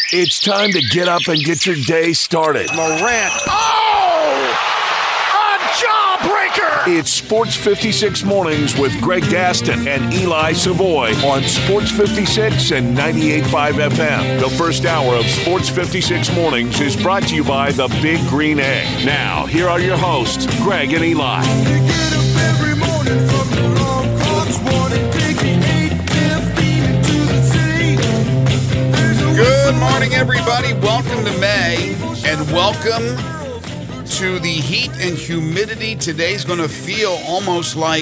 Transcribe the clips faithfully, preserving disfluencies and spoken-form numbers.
It's time to get up and get your day started. Morant. Oh! A jawbreaker! It's Sports fifty-six Mornings with Greg Gaston and Eli Savoy on Sports fifty-six and ninety-eight point five F M. The first hour of Sports fifty-six Mornings is brought to you by the Big Green Egg. Now, here are your hosts, Greg and Eli. You get up every morning from your alarm clock's warning, taking eight fifteen into the city. Good morning, everybody. Welcome to May, and welcome to the heat and humidity. Today's going to feel almost like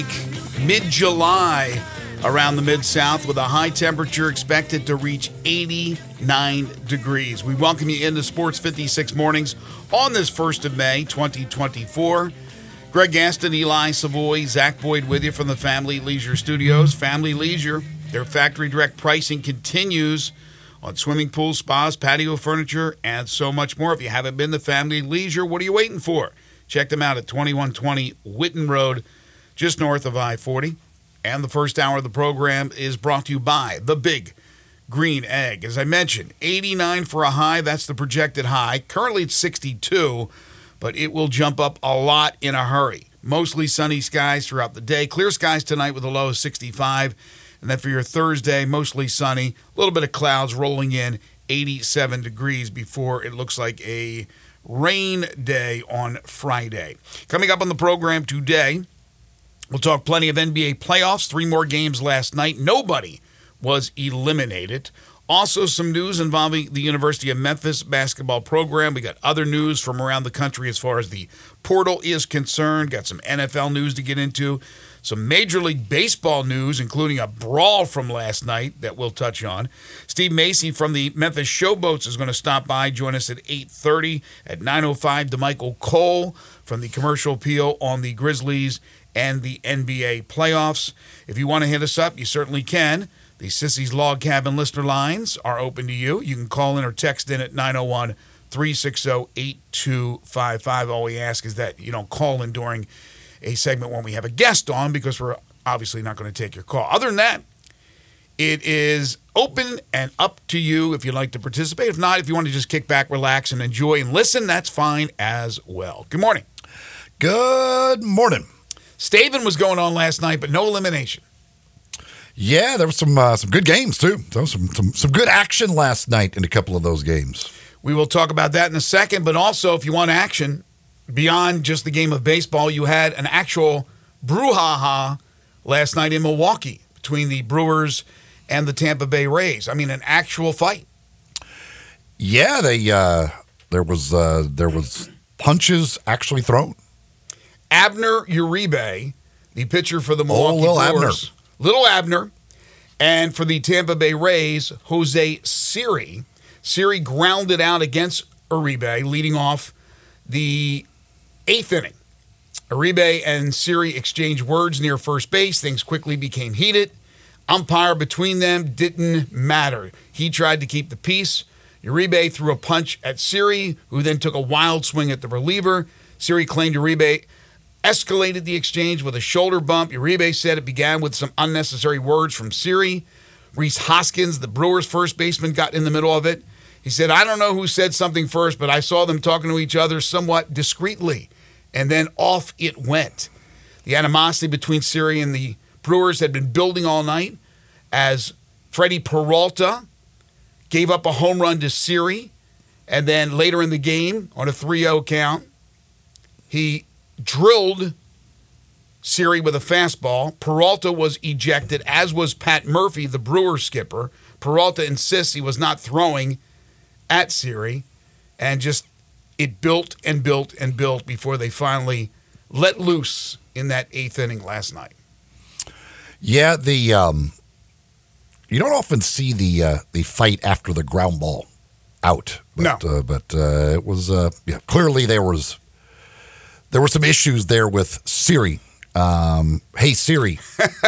mid-July around the Mid-South, with a high temperature expected to reach eighty-nine degrees. We welcome you into Sports fifty-six Mornings on this first of May, twenty twenty-four. Greg Gaston, Eli Savoy, Zach Boyd with you from the Family Leisure Studios. Family Leisure, their factory direct pricing continues on swimming pools, spas, patio furniture, and so much more. If you haven't been to Family Leisure, what are you waiting for? Check them out at twenty-one twenty Whitten Road, just north of I forty. And the first hour of the program is brought to you by the Big Green Egg. As I mentioned, eighty-nine for a high. That's the projected high. Currently it's sixty-two, but it will jump up a lot in a hurry. Mostly sunny skies throughout the day. Clear skies tonight with a low of sixty-five. And then for your Thursday, mostly sunny, a little bit of clouds rolling in, eighty-seven degrees before it looks like a rain day on Friday. Coming up on the program today, we'll talk plenty of N B A playoffs. Three more games last night. Nobody was eliminated. Also some news involving the University of Memphis basketball program. We got other news from around the country as far as the portal is concerned. Got some N F L news to get into. Some Major League Baseball news, including a brawl from last night that we'll touch on. Steve Macy from the Memphis Showboats is going to stop by, join us at eight thirty. At nine oh five, DeMichael Cole from the Commercial Appeal on the Grizzlies and the N B A playoffs. If you want to hit us up, you certainly can. The Sissy's Log Cabin listener lines are open to you. You can call in or text in at nine oh one, three six zero, eight two five five. All we ask is that you don't call in during a segment when we have a guest on, because we're obviously not going to take your call. Other than that, it is open and up to you if you'd like to participate. If not, if you want to just kick back, relax, and enjoy and listen, that's fine as well. Good morning. Good morning. Stavin was going on last night, but no elimination. Yeah, there was some uh, some good games, too. There was some, some, some good action last night in a couple of those games. We will talk about that in a second, but also, if you want action beyond just the game of baseball, you had an actual brouhaha last night in Milwaukee between the Brewers and the Tampa Bay Rays. I mean, an actual fight. Yeah, they uh, there was uh, there was punches actually thrown. Abner Uribe, the pitcher for the Milwaukee oh, little Brewers. Abner. Little Abner. And for the Tampa Bay Rays, Jose Siri. Siri grounded out against Uribe, leading off the eighth inning. Uribe and Siri exchanged words near first base. Things quickly became heated. Umpire between them didn't matter. He tried to keep the peace. Uribe threw a punch at Siri, who then took a wild swing at the reliever. Siri claimed Uribe escalated the exchange with a shoulder bump. Uribe said it began with some unnecessary words from Siri. Rhys Hoskins, the Brewers' first baseman, got in the middle of it. He said, I don't know who said something first, but I saw them talking to each other somewhat discreetly. And then off it went. The animosity between Siri and the Brewers had been building all night as Freddie Peralta gave up a home run to Siri. And then later in the game, on a three oh count, he drilled Siri with a fastball. Peralta was ejected, as was Pat Murphy, the Brewers skipper. Peralta insists he was not throwing at Siri, and just it built and built and built before they finally let loose in that eighth inning last night. Yeah, the um, you don't often see the uh, the fight after the ground ball out. But, no, uh, but uh, it was uh, yeah. Clearly there was there were some issues there with Siri. Um, hey Siri,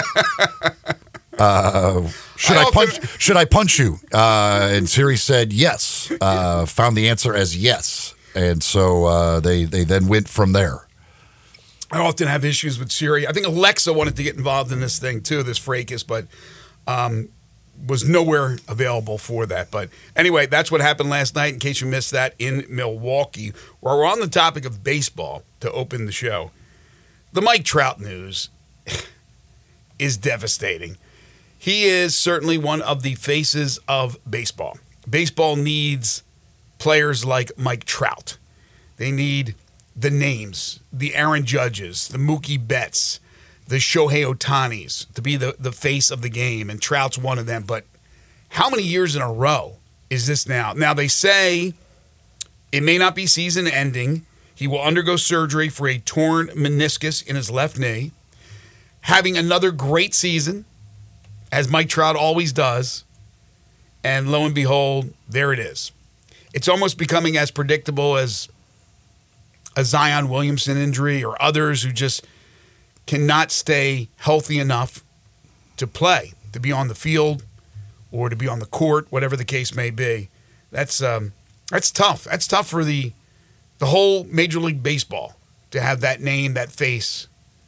uh, should I, I punch? Think... Should I punch you? Uh, and Siri said yes. Uh, found the answer as yes, and so uh, they they then went from there. I often have issues with Siri. I think Alexa wanted to get involved in this thing too, this fracas, but um, was nowhere available for that. But anyway, that's what happened last night, in case you missed that, in Milwaukee. While we're on the topic of baseball, to open the show, the Mike Trout news is devastating. He is certainly one of the faces of baseball. Baseball needs players like Mike Trout. They need the names, the Aaron Judges, the Mookie Betts, the Shohei Ohtanis to be the, the face of the game, and Trout's one of them. But how many years in a row is this now? Now, they say it may not be season-ending. He will undergo surgery for a torn meniscus in his left knee. Having another great season, as Mike Trout always does, and lo and behold, there it is. It's almost becoming as predictable as a Zion Williamson injury or others who just cannot stay healthy enough to play, to be on the field or to be on the court, whatever the case may be. That's um, that's tough. That's tough for the the whole Major League Baseball to have that name, that face,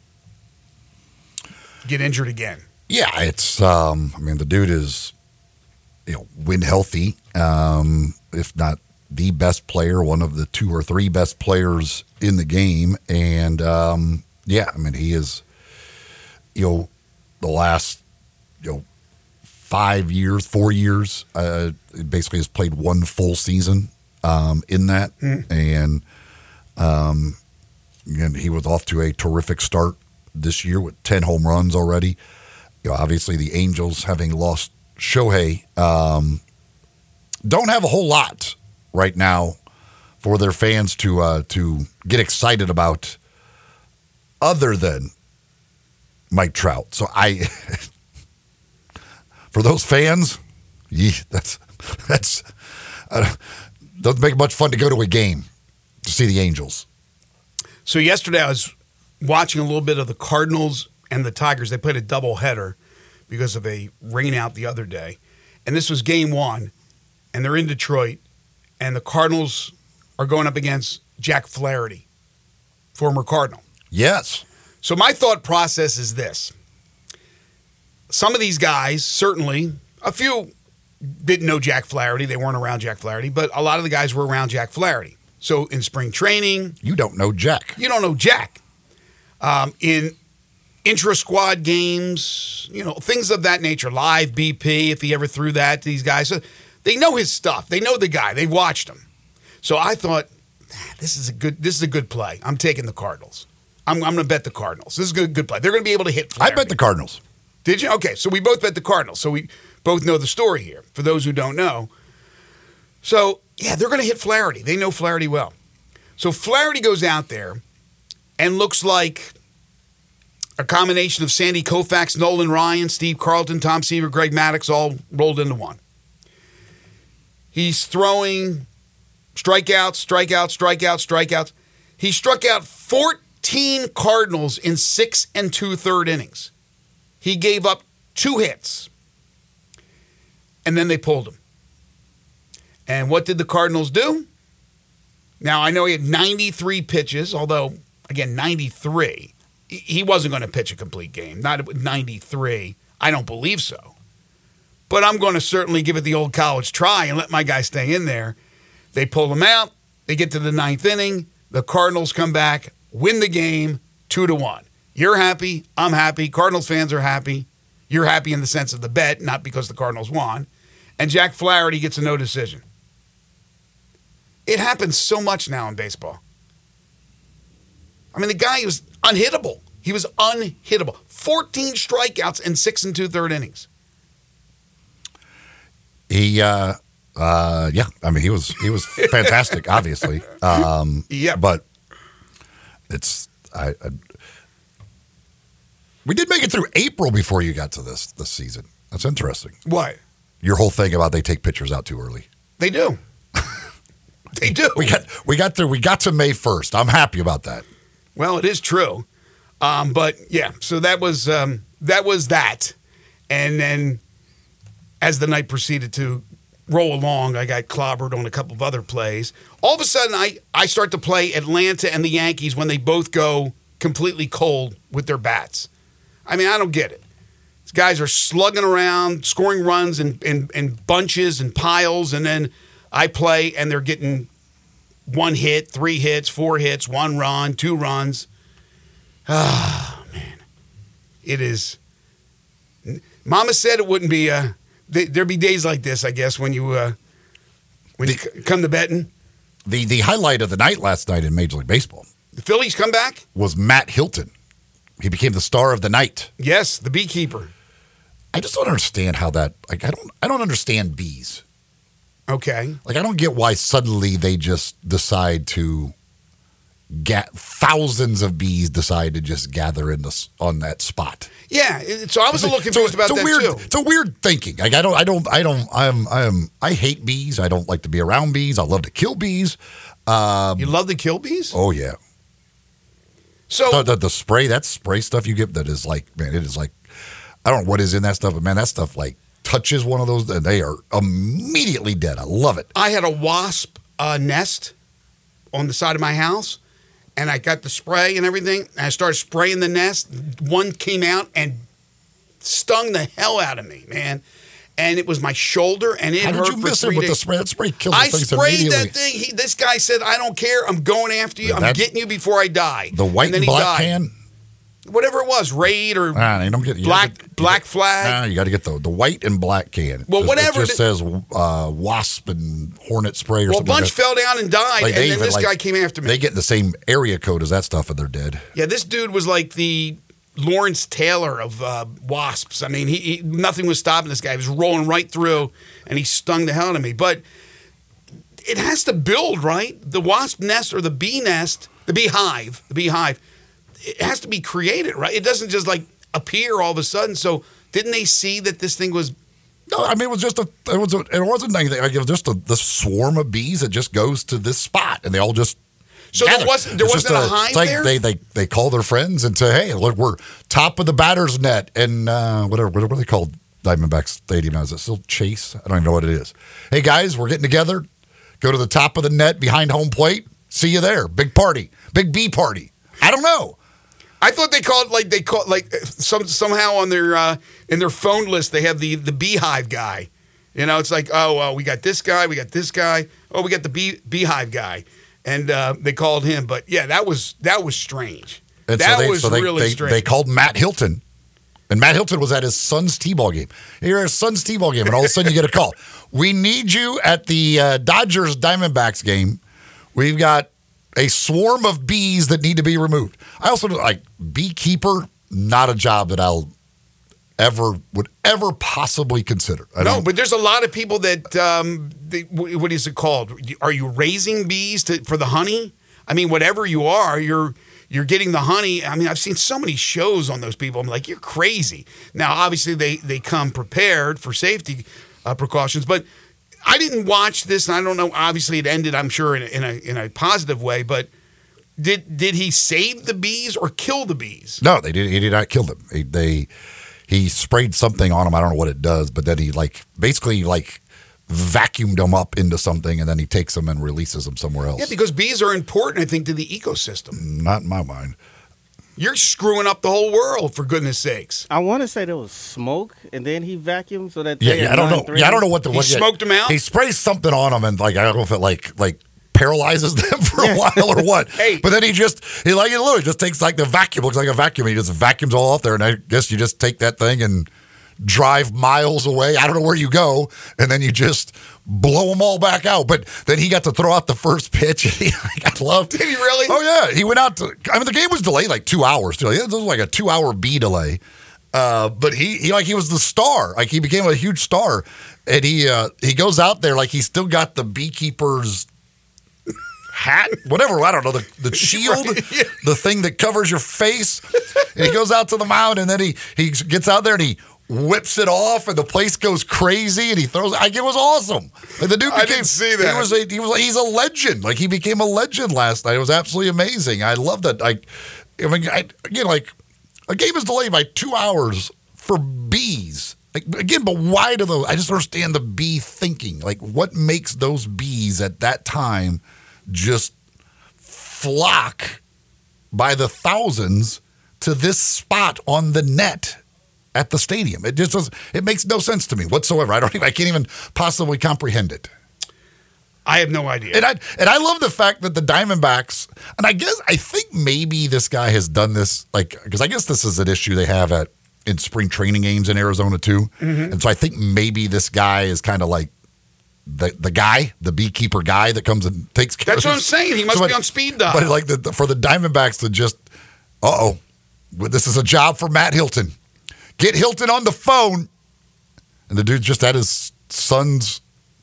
get injured again. Yeah, it's, um, I mean, the dude is, you know, win healthy, um, if not the best player, one of the two or three best players in the game. And, um, yeah, I mean, he is, you know, the last, you know, five years, four years, uh, basically has played one full season um, in that. Mm. And, um, and he was off to a terrific start this year with ten home runs already. You know, obviously, the Angels, having lost Shohei, um, don't have a whole lot right now for their fans to uh, to get excited about, other than Mike Trout. So I, for those fans, yeah, that's that's uh, doesn't make much fun to go to a game to see the Angels. So yesterday, I was watching a little bit of the Cardinals and the Tigers. They played a doubleheader because of a rain out the other day. And this was game one, and they're in Detroit, and the Cardinals are going up against Jack Flaherty, former Cardinal. Yes. So my thought process is this. Some of these guys, certainly, a few didn't know Jack Flaherty. They weren't around Jack Flaherty, but a lot of the guys were around Jack Flaherty. So in spring training. You don't know Jack. You don't know Jack. Um, in intra-squad games, you know, things of that nature, live B P, if he ever threw that to these guys. So they know his stuff. They know the guy. They've watched him. So I thought, this is a good this is a good play. I'm taking the Cardinals. I'm, I'm going to bet the Cardinals. This is a good, good play. They're going to be able to hit Flaherty. I bet the Cardinals. Did you? Okay, so we both bet the Cardinals. So we both know the story here, for those who don't know. So, yeah, they're going to hit Flaherty. They know Flaherty well. So Flaherty goes out there and looks like a combination of Sandy Koufax, Nolan Ryan, Steve Carlton, Tom Seaver, Greg Maddux, all rolled into one. He's throwing strikeouts, strikeouts, strikeouts, strikeouts. He struck out fourteen Cardinals in six and two-third innings. He gave up two hits, and then they pulled him. And what did the Cardinals do? Now, I know he had ninety-three pitches, although, again, ninety-three. He wasn't going to pitch a complete game. Not at ninety-three. I don't believe so. But I'm going to certainly give it the old college try and let my guy stay in there. They pull him out. They get to the ninth inning. The Cardinals come back, win the game, two to one. You're happy. I'm happy. Cardinals fans are happy. You're happy in the sense of the bet, not because the Cardinals won. And Jack Flaherty gets a no decision. It happens so much now in baseball. I mean, the guy was unhittable. He was unhittable. fourteen strikeouts in six and two-third innings. He, uh, uh, yeah, I mean, he was he was fantastic, obviously. Um, yeah, but it's I, I. We did make it through April before you got to this this season. That's interesting. What? Your whole thing about they take pitchers out too early. They do. They do. We got we got through. We got to May first. I'm happy about that. Well, it is true, um, but yeah. So that was um, that was that, and then as the night proceeded to roll along, I got clobbered on a couple of other plays. All of a sudden, I I start to play Atlanta and the Yankees when they both go completely cold with their bats. I mean, I don't get it. guys are slugging around, scoring runs in, in, in bunches and piles, and then I play and they're getting one hit, three hits, four hits, one run, two runs. Ah, man. It is. Mama said it wouldn't be, uh, th- there'd be days like this, I guess, when you, uh, when the, you c- come to betting. The, the highlight of the night last night in Major League Baseball. The Phillies come back? Was Matt Hilton. He became the star of the night. Yes, the beekeeper. I just don't understand how that, like, I don't, I don't understand bees. Okay. Like, I don't get why suddenly they just decide to get thousands of bees decide to just gather in this on that spot. Yeah. it- So I was a little confused so, about it's a that weird, too. It's a weird thinking. Like, I don't, I don't, I don't, I'm, I'm, I hate bees. I don't like to be around bees. I love to kill bees. Um, You love to kill bees? oh yeah. So The, the, the spray, that spray stuff you get that is like, man, it is like, I don't know what is in that stuff, but man, that stuff like touches one of those and they are immediately dead. I love it. I had a wasp uh, nest on the side of my house, and I got the spray and everything, and I started spraying the nest. One came out and stung the hell out of me, man. And it was my shoulder, and it How hurt did you for miss three it with days. the spray? That spray kills I the things sprayed immediately. that thing. He, this guy said, I don't care. I'm going after you. Yeah, I'm that- getting you before I die. The white and then and he black died. can. Whatever it was, Raid or Ah, you don't get you Black- gotta get- you Black got- Flag. Nah, you got to get the the white and black can. Well, Just- whatever It just the- says uh, wasp and hornet spray or Well, a something. bunch like that. fell down and died, Like, and they then even, this like, guy came after me. They get the same area code as that stuff, and they're dead. Yeah, this dude was like the Lawrence Taylor of uh, wasps. I mean, he, he nothing was stopping this guy. He was rolling right through, and he stung the hell out of me. But it has to build, right? The wasp nest or the bee nest, the beehive, the beehive, it has to be created, right? It doesn't just like appear all of a sudden. So didn't they see that this thing was? No, I mean it was just a. It was. A, it wasn't anything. Like, it was just a the swarm of bees that just goes to this spot, and they all just. So there gather. wasn't there It's wasn't just a hive it's like there. They they they call their friends and say, "Hey, look, we're top of the batter's net," and uh, whatever what are they called? Diamondback Stadium now, is it still Chase? I don't even know what it is. Hey guys, we're getting together. Go to the top of the net behind home plate. See you there. Big party. Big bee party. I don't know. I thought they called like they called like some somehow on their uh, in their phone list they have the the beehive guy. You know, it's like oh uh, we got this guy, we got this guy, oh we got the bee beehive guy, and uh, they called him. But yeah, that was that was strange. And that so they, was so they, really they, strange. They called Matt Hilton, and Matt Hilton was at his son's t-ball game. You're at his son's t-ball game, and all of a sudden you get a call. We need you at the uh, Dodgers Diamondbacks game. We've got a swarm of bees that need to be removed. I also like beekeeper, not a job that I'll ever would ever possibly consider. I no, don't- but there's a lot of people that um, they, wh- what is it called? Are you raising bees to, for the honey? I mean, whatever you are, you're you're getting the honey. I mean, I've seen so many shows on those people. I'm like, you're crazy. Now, obviously, they they come prepared for safety uh, precautions, but I didn't watch this, and I don't know. Obviously, it ended, I'm sure, in a, in a in a positive way. But did did he save the bees or kill the bees? No, they did. He did not kill them. He, they he sprayed something on them. I don't know what it does, but then he like basically like vacuumed them up into something, and then he takes them and releases them somewhere else. Yeah, because bees are important, I think, to the ecosystem. Not in my mind. You're screwing up the whole world, for goodness sakes. I want to say there was smoke, and then he vacuumed so that Yeah, they yeah, had I don't know. non-threatening- Yeah, I don't know what the He what, yeah. smoked them out? He sprays something on them, and like I don't know if it like like paralyzes them for a while or what. Hey. But then he just he like it literally just takes like the vacuum, looks like a vacuum. He just vacuums all off there, and I guess you just take that thing and drive miles away. I don't know where you go, and then you just blow them all back out. But then he got to throw out the first pitch. And he, I loved. Did he really? Oh yeah, he went out to. I mean, the game was delayed like two hours. Too. It was like a two-hour B delay. Uh, but he, he like he was the star. Like he became a huge star, and he uh, he goes out there like he's still got the beekeeper's hat, whatever. I don't know the the shield, Right, yeah. the thing that covers your face. And he goes out to the mound, and then he he gets out there and he whips it off, and the place goes crazy, and he throws. Like it was awesome. Like the dude I became. didn't see that. He was a, he was he's a legend. Like he became a legend last night. It was absolutely amazing. I love that. Like I mean, I, again, like a game is delayed by two hours for bees. Like again, but why do those? I just don't understand the bee thinking. Like what makes those bees at that time just flock by the thousands to this spot on the net? at the stadium. It just does. It makes no sense to me whatsoever. I don't. Even, I can't even possibly comprehend it. I have no idea. And I and I love the fact that the Diamondbacks, and I guess I think maybe this guy has done this, like, because I guess this is an issue they have at in spring training games in Arizona too. Mm-hmm. And so I think maybe this guy is kind of like the the guy, the beekeeper guy that comes and takes care. That's of what I'm saying. He must so be but, on speed dial. But like the, the, for the Diamondbacks to just, uh oh, this is a job for Matt Hilton. Get Hilton on the phone, and the dude just had his son's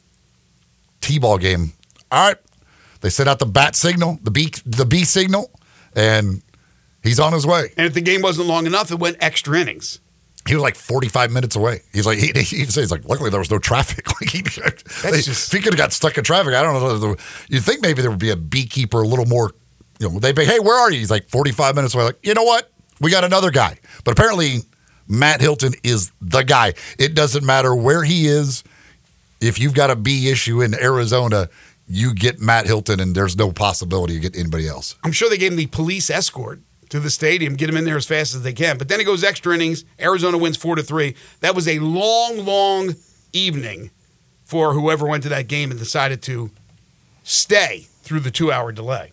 T-ball game. All right, they sent out the bat signal, the B, the B signal, and he's on his way. And if the game wasn't long enough, it went extra innings. He was like forty-five minutes away. He's like, he, he says, like, luckily there was no traffic. Like he, they, just... if he could have got stuck in traffic, I don't know. You'd think maybe there would be a beekeeper a little more, you know, they'd be, hey, where are you? He's like forty-five minutes away. Like, you know what? We got another guy. But apparently Matt Hilton is the guy. It doesn't matter where he is. If you've got a bee issue in Arizona, you get Matt Hilton, and there's no possibility you get anybody else. I'm sure they gave him the police escort to the stadium, get him in there as fast as they can. But then it goes extra innings. Arizona wins four to three. That was a long, long evening for whoever went to that game and decided to stay through the two-hour delay.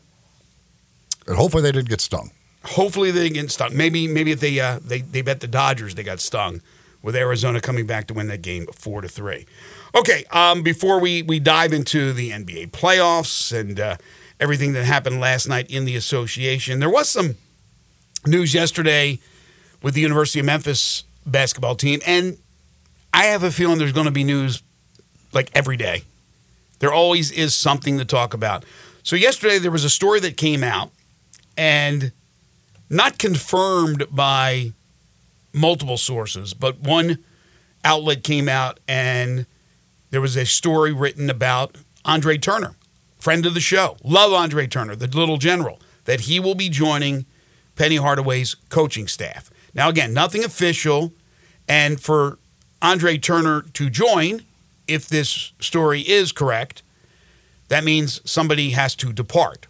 And hopefully they didn't get stung. Hopefully they didn't get stung. Maybe, maybe if they uh, they they bet the Dodgers, they got stung with Arizona coming back to win that game four to three. Okay, um, before we, we dive into the N B A playoffs and uh, everything that happened last night in the association, there was some news yesterday with the University of Memphis basketball team, and I have a feeling there's going to be news like every day. There always is something to talk about. So yesterday there was a story that came out, and not confirmed by multiple sources, but one outlet came out and there was a story written about Andre Turner, friend of the show. Love Andre Turner, the little general, that he will be joining Penny Hardaway's coaching staff. Now, again, nothing official. And for Andre Turner to join, if this story is correct, that means somebody has to depart.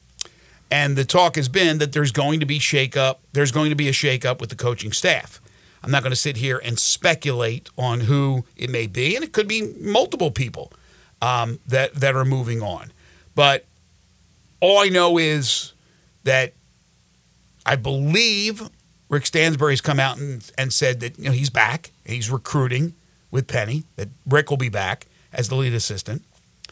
And the talk has been that there's going to be shakeup. There's going to be a shakeup with the coaching staff. I'm not going to sit here and speculate on who it may be, and it could be multiple people um, that that are moving on. But all I know is that I believe Rick Stansbury's come out and, and said that, you know, he's back. He's recruiting with Penny, that Rick will be back as the lead assistant.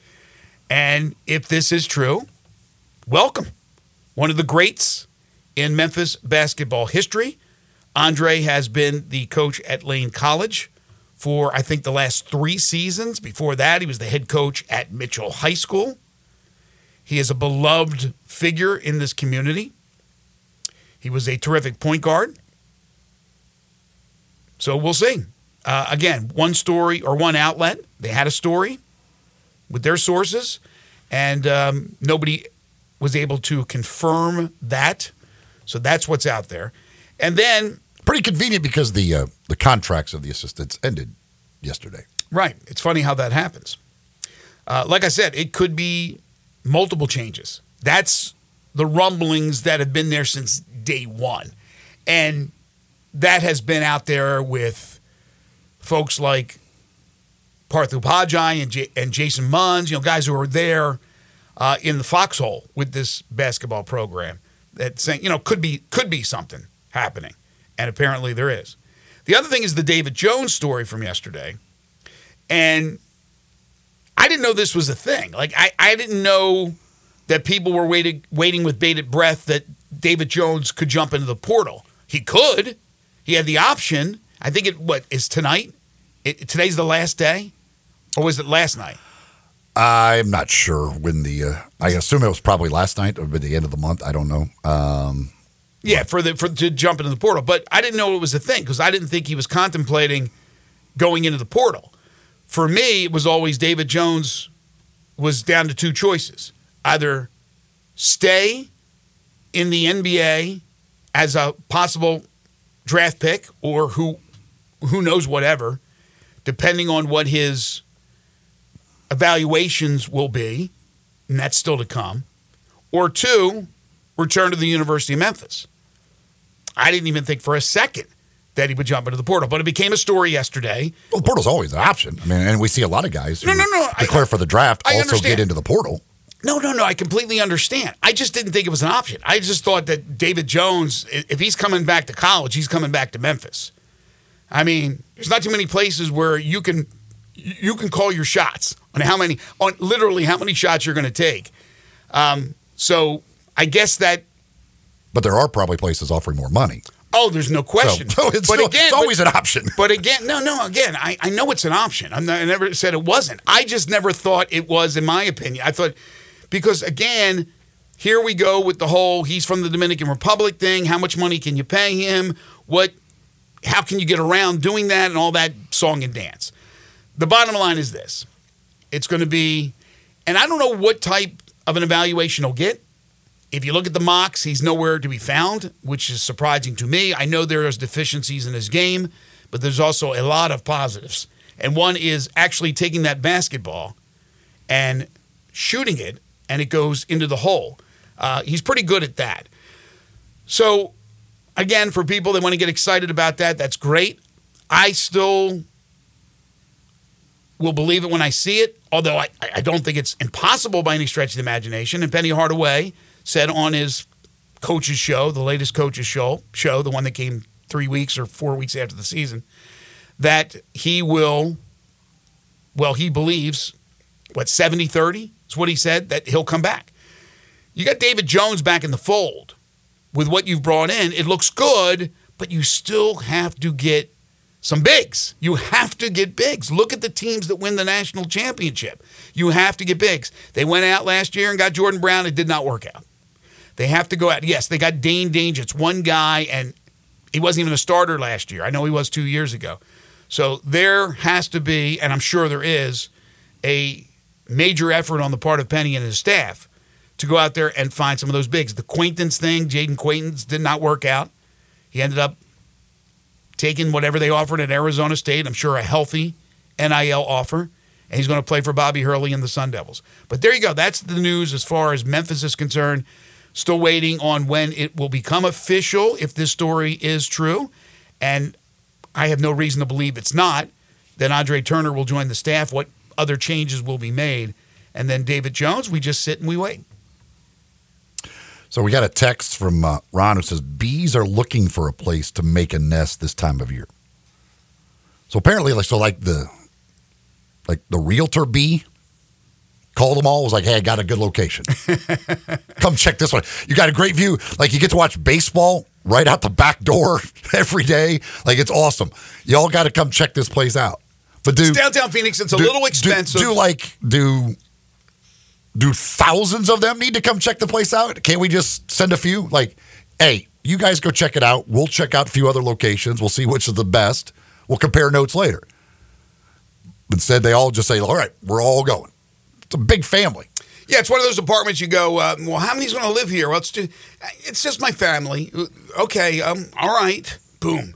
And if this is true, welcome. One of the greats in Memphis basketball history. Andre has been the coach at Lane College for, I think, the last three seasons. Before that, he was the head coach at Mitchell High School. He is a beloved figure in this community. He was a terrific point guard. So we'll see. Uh, again, one story or one outlet, they had a story with their sources, and um, nobody was able to confirm that. So that's what's out there. And then... Pretty convenient because the uh, the contracts of the assistants ended yesterday. Right. It's funny how that happens. Uh, like I said, it could be multiple changes. That's the rumblings that have been there since day one. And that has been out there with folks like Parthu Pajai and, J- and Jason Munns, you know, guys who are there uh, in the foxhole with this basketball program that saying, you know, could be could be something happening. And apparently there is. The other thing is the David Jones story from yesterday. And I didn't know this was a thing. Like, I, I didn't know that people were waiting, waiting with bated breath that David Jones could jump into the portal. He could. He had the option. I think it, what, is tonight? It, today's the last day? Or was it last night? I'm not sure when the, uh, I assume it was probably last night or by the end of the month. I don't know. Um, Yeah, for the for to jump into the portal. But I didn't know it was a thing because I didn't think he was contemplating going into the portal. For me, it was always David Jones was down to two choices. Either stay in the N B A as a possible draft pick or who who knows whatever, depending on what his evaluations will be, and that's still to come. Or two, return to the University of Memphis. I didn't even think for a second that he would jump into the portal. But it became a story yesterday. Well, the portal's always an option. I mean, and we see a lot of guys who No, no, no, I- declare for the draft I also understand. get into the portal. No, no, no. I completely understand. I just didn't think it was an option. I just thought that David Jones, i- if he's coming back to college, he's coming back to Memphis. I mean, there's not too many places where you can you can call your shots on how many, on literally how many shots you're going to take. Um, so I guess that. But there are probably places offering more money. Oh, there's no question. So, so it's, but still, again, it's always but, an option. But again, no, no. Again, I, I know it's an option. I'm not, I never said it wasn't. I just never thought it was, in my opinion. I thought because again, here we go with the whole he's from the Dominican Republic thing. How much money can you pay him? What? How can you get around doing that and all that song and dance? The bottom line is this: it's going to be, and I don't know what type of an evaluation he'll get. If you look at the mocks, he's nowhere to be found, which is surprising to me. I know there is deficiencies in his game, but there's also a lot of positives. And one is actually taking that basketball and shooting it, and it goes into the hole. Uh, he's pretty good at that. So, again, for people that want to get excited about that, that's great. I still will believe it when I see it, although I, I don't think it's impossible by any stretch of the imagination. And Penny Hardaway said on his coach's show, the latest coach's show, show, the one that came three weeks or four weeks after the season, that he will, well, he believes, what, seventy thirty? That's what he said, that he'll come back. You got David Jones back in the fold. With what you've brought in, it looks good, but you still have to get some bigs. You have to get bigs. Look at the teams that win the national championship. You have to get bigs. They went out last year and got Jordan Brown. It did not work out. They have to go out. Yes, they got Dane Dange. It's one guy, and he wasn't even a starter last year. I know he was two years ago. So there has to be, and I'm sure there is, a major effort on the part of Penny and his staff to go out there and find some of those bigs. The Quaintance thing, Jaden Quaintance, did not work out. He ended up taking whatever they offered at Arizona State. I'm sure a healthy N I L offer. And he's going to play for Bobby Hurley and the Sun Devils. But there you go. That's the news as far as Memphis is concerned. Still waiting on when it will become official, if this story is true. And I have no reason to believe it's not. Then Andre Turner will join the staff. What other changes will be made? And then David Jones, we just sit and we wait. So we got a text from uh, Ron who says, bees are looking for a place to make a nest this time of year. So apparently, like, so like the, like the realtor bee called them all, was like, hey, I got a good location. Come check this one. You got a great view. Like, you get to watch baseball right out the back door every day. Like, it's awesome. Y'all got to come check this place out. But do It's downtown Phoenix. It's a do, little expensive. Do, do like, do... Do thousands of them need to come check the place out? Can't we just send a few? Like, hey, you guys go check it out. We'll check out a few other locations. We'll see which is the best. We'll compare notes later. Instead, they all just say, all right, we're all going. It's a big family. Yeah, it's one of those apartments you go, uh, well, how many's going to live here? Well, it's just, it's just my family. Okay, um, all right. Boom.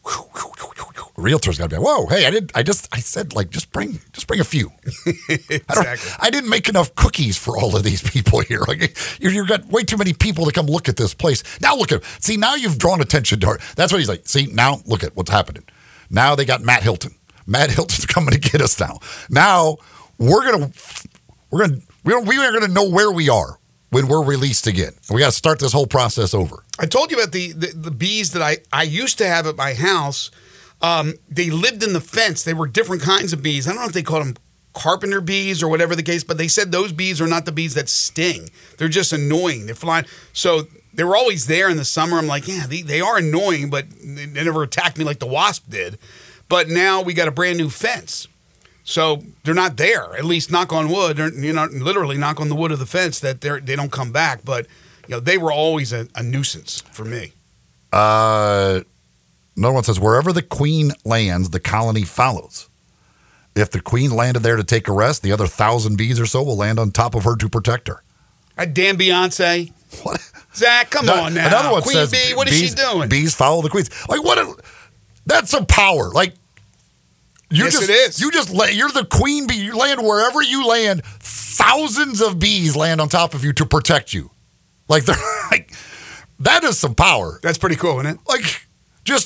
The realtor's got to be like, whoa, hey, I did, I just, I said, like, just bring, just bring a few. Exactly. I, don't, I didn't make enough cookies for all of these people here. Like, you, you've got way too many people to come look at this place. Now look at, see, now you've drawn attention to her. That's what he's like. See, now look at what's happening. Now they got Matt Hilton. Matt Hilton's coming to get us now. Now we're gonna, we're gonna, we don't, we are gonna know where we are when we're released again. We got to start this whole process over. I told you about the, the, the bees that I, I used to have at my house. Um, they lived in the fence. They were different kinds of bees. I don't know if they called them carpenter bees or whatever the case, but they said those bees are not the bees that sting. They're just annoying. They're flying. So they were always there in the summer. I'm like, yeah, they, they are annoying, but they never attacked me like the wasp did. But now we got a brand new fence. So they're not there, at least knock on wood. They're, you know, literally knock on the wood of the fence that they they don't come back. But, you know, they were always a, a nuisance for me. Uh, another one says, wherever the queen lands, the colony follows. If the queen landed there to take a rest, the other thousand bees or so will land on top of her to protect her. Uh, damn Beyonce. What? Zach, come No, on now. Another one Queen says, Bee, what is bees, she doing? Bees follow the queens. Like, what? A, that's some power. Like, you Yes, just, it is. You just lay, you're the queen bee. You land wherever you land. Thousands of bees land on top of you to protect you. Like, they're like, that is some power. That's pretty cool, isn't it? Like, just,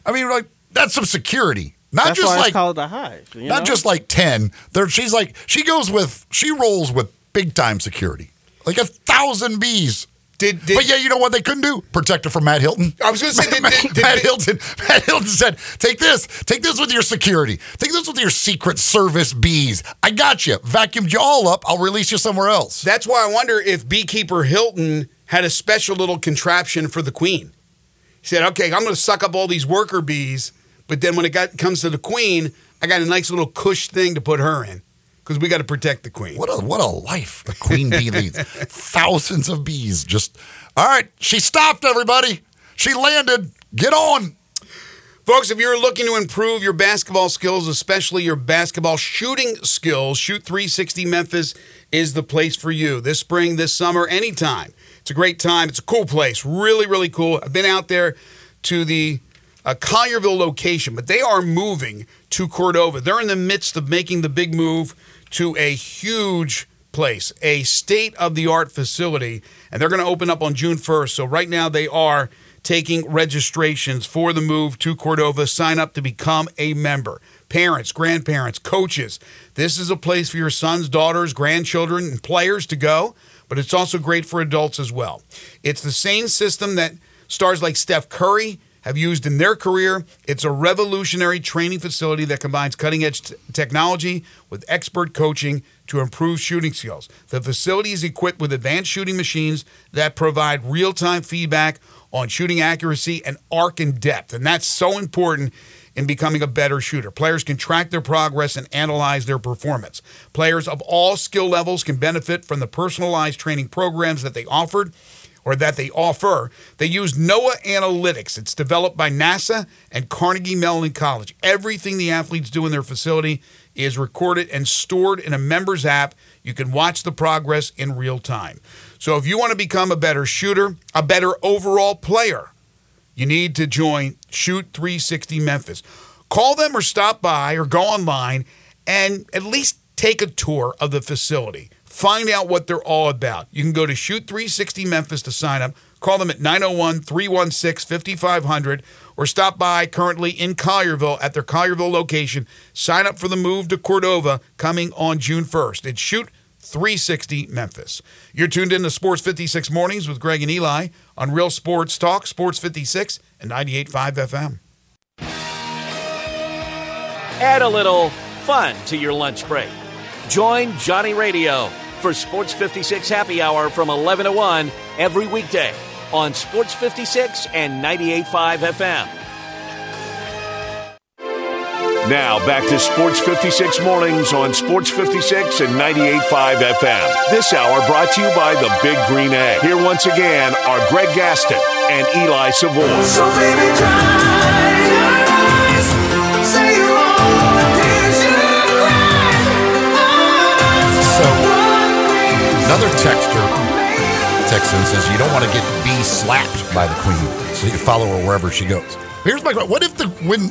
I mean, like that's some security. Not That's just why like it's called the hive. You not know? just like ten. There, she's like she goes with she rolls with big time security, like a thousand bees. Did, did But yeah, you know what they couldn't do? Protect her from Matt Hilton. I was going to say, did, Matt, did, did, Matt did- Hilton. Matt Hilton said, "Take this, take this with your security. Take this with your Secret Service bees. I got you. Vacuumed you all up. I'll release you somewhere else." That's why I wonder if beekeeper Hilton had a special little contraption for the queen. He said, "Okay, I'm going to suck up all these worker bees, but then when it got, comes to the queen, I got a nice little cush thing to put her in because we got to protect the queen." What a what a life the queen bee leads. Thousands of bees. Just all right. She stopped. Everybody. She landed. Get on. Folks, if you're looking to improve your basketball skills, especially your basketball shooting skills, Shoot three sixty Memphis is the place for you. This spring, this summer, anytime. It's a great time. It's a cool place. Really, really cool. I've been out there to the uh, Collierville location, but they are moving to Cordova. They're in the midst of making the big move to a huge place, a state-of-the-art facility, and they're going to open up on June first. So right now they are taking registrations for the move to Cordova. Sign up to become a member. Parents, grandparents, coaches. This is a place for your sons, daughters, grandchildren, and players to go, but it's also great for adults as well. It's the same system that stars like Steph Curry have used in their career. It's a revolutionary training facility that combines cutting-edge t- technology with expert coaching to improve shooting skills. The facility is equipped with advanced shooting machines that provide real-time feedback on shooting accuracy and arc and depth, and that's so important in becoming a better shooter. Players can track their progress and analyze their performance. Players of all skill levels can benefit from the personalized training programs that they offered or that they offer. They use NOAA Analytics. It's developed by NASA and Carnegie Mellon College. Everything the athletes do in their facility is recorded and stored in a member's app. You can watch the progress in real time. So if you want to become a better shooter, a better overall player, you need to join Shoot three sixty Memphis. Call them or stop by or go online and at least take a tour of the facility. Find out what they're all about. You can go to Shoot three sixty Memphis to sign up. Call them at nine oh one, three one six, five five zero zero or stop by currently in Collierville at their Collierville location. Sign up for the move to Cordova coming on June first. It's Shoot three sixty Memphis. You're tuned in to Sports fifty-six Mornings with Greg and Eli on Real Sports Talk, Sports fifty-six and ninety-eight point five F M. Add a little fun to your lunch break. Join Johnny Radio for Sports fifty-six Happy Hour from eleven to one every weekday on Sports fifty-six and ninety-eight point five F M. Now back to Sports fifty-six Mornings on Sports fifty-six and ninety-eight point five F M. This hour brought to you by the Big Green Egg. Here once again are Greg Gaston and Eli Savoy. So baby, dry your eyes. Say you want So another texter texts in says you don't want to get bee slapped by the queen, so you follow her wherever she goes. Here's my question: what if the when